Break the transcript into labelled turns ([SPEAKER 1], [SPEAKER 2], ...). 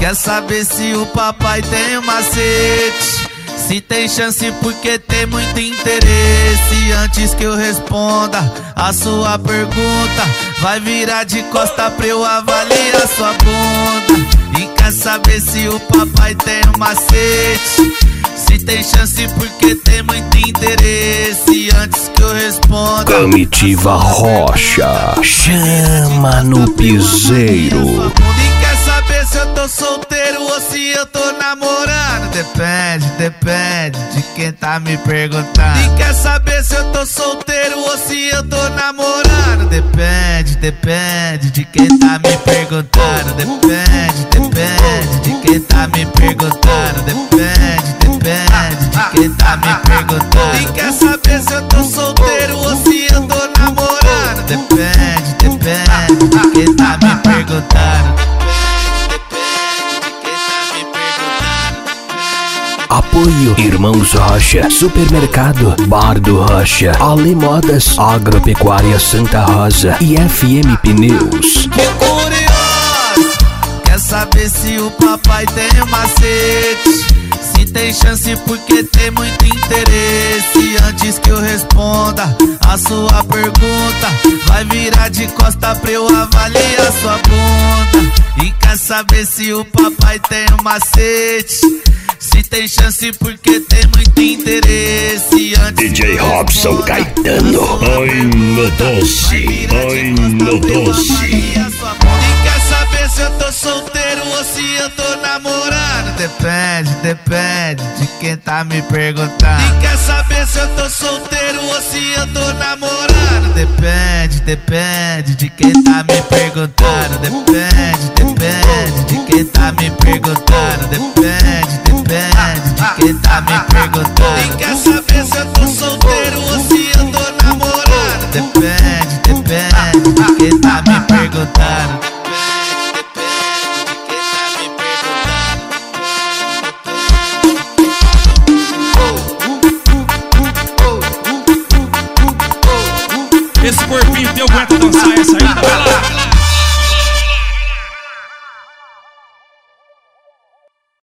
[SPEAKER 1] Quer saber se o papai tem um macete? Se tem chance porque tem muito interesse. Antes que eu responda a sua pergunta, vai virar de costa pra eu avaliar sua bunda. E quer saber se o papai tem um macete? Se tem chance porque tem muito interesse. Antes que eu responda,
[SPEAKER 2] Comitiva Rocha, chama no piseiro.
[SPEAKER 1] e quer saber se eu tô solteiro ou se eu tô namorando? Depende de quem tá me perguntando. E quer saber se eu tô solteiro ou se eu tô namorando? Depende de quem tá me perguntando. Depende de quem tá me perguntando. Depende de quem tá me perguntando. E quer saber se eu tô solteiro ou se eu tô namorando? Depende de quem tá me perguntando.
[SPEAKER 2] Apoio Irmãos Rocha, Supermercado Bar do Rocha, Ale Modas, Agropecuária Santa Rosa e FM Pneus.
[SPEAKER 1] Que curioso, quer saber se o papai tem um macete? Se tem chance porque tem muito interesse. Antes que eu responda a sua pergunta, vai virar de costa pra eu avaliar sua bunda. E quer saber se o papai tem um macete? Se tem chance porque tem muito interesse. Antes
[SPEAKER 2] DJ Robson Caetano.
[SPEAKER 3] Ai no doce, ai no doce.
[SPEAKER 1] E quer saber se eu tô solteiro ou se eu tô namorando? Depende de quem tá me perguntando. E quer saber se eu tô solteiro ou se eu tô namorando? Depende de quem tá me perguntando. Depende de quem tá me perguntando. Depende de quem tá me perguntando. E quer saber se eu tô solteiro ou se eu tô namorando? Depende de quem tá me perguntando.
[SPEAKER 4] Esse corpinho teu aguenta dançar essa aí? Vai lá!